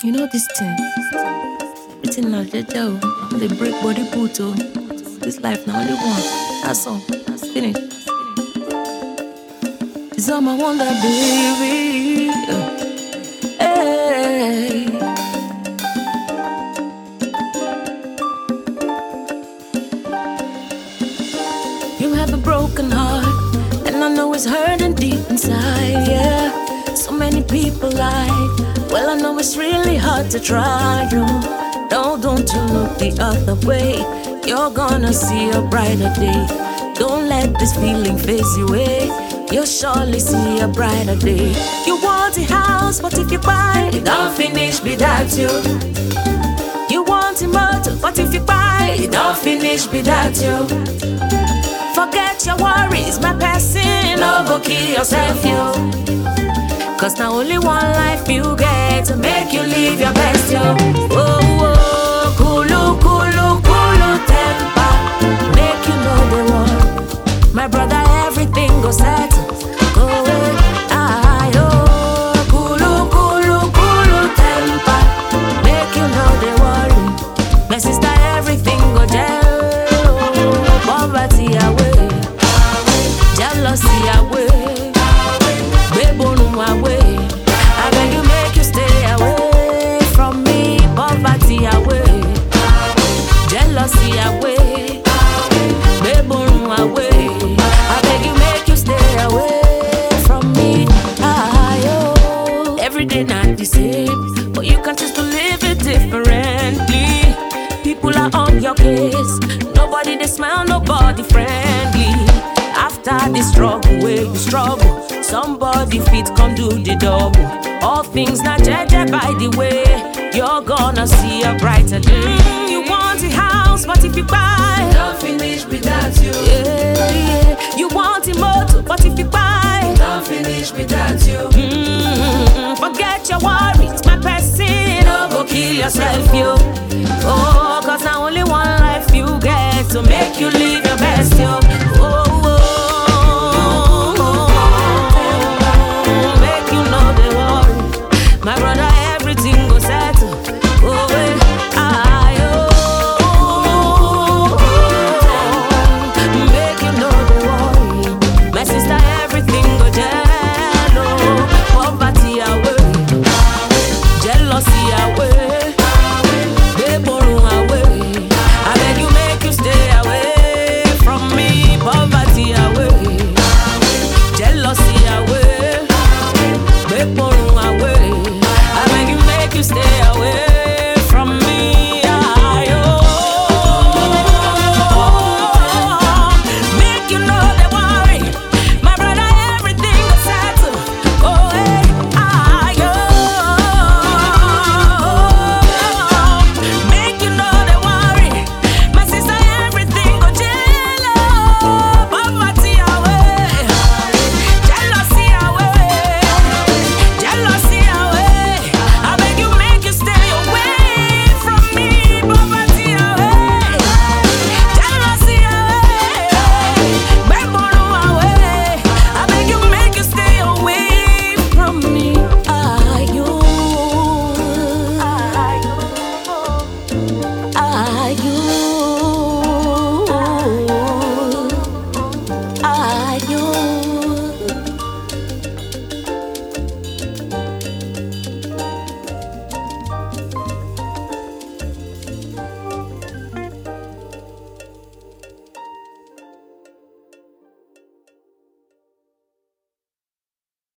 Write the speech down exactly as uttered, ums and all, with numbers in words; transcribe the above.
You know this thing. It's in a jail. They break body put oh. This life now only one. That's all. That's finished. It's all my wonder, baby. Hey. You have a broken heart, and I know it's hurting deep inside, yeah. So many people lie. Well, I know it's really hard to try, you. No, don't you look the other way. You're gonna see a brighter day. Don't let this feeling phase you away. You'll surely see a brighter day. You want a house, but if you buy it, don't finish without you. You want a motor, but if you buy it, don't finish without you. Forget your worries, my person, no go kill yourself, you. Cause now only one life you get to make you live your best, yo. Oh, oh, kulu, kulu, kulu temper. Make you know the one. My brother, everything goes set. Go away, ah, yo. Kulu, kulu, kulu temper. Make you know the worry. My sister, everything go gel. Poverty away, jealousy away. Away. I beg you, make you stay away from me. Poverty away, jealousy away, baby away. I beg you, make you stay away from me. Ah, yo. Every day not the same, but you can choose to live it differently. People are on your case, nobody they smile, nobody friendly. After the struggle, where you struggle, somebody fit come do the double. All things not judged by the way. You're gonna see a brighter day. You want a house, but if you buy, don't finish without you. Yeah, yeah. You want a motor, but if you buy, don't finish without you. Mm-hmm. Forget your worries, my person. Don't go kill yourself, you. Oh, cause now only one life you get to make you live your best, yo.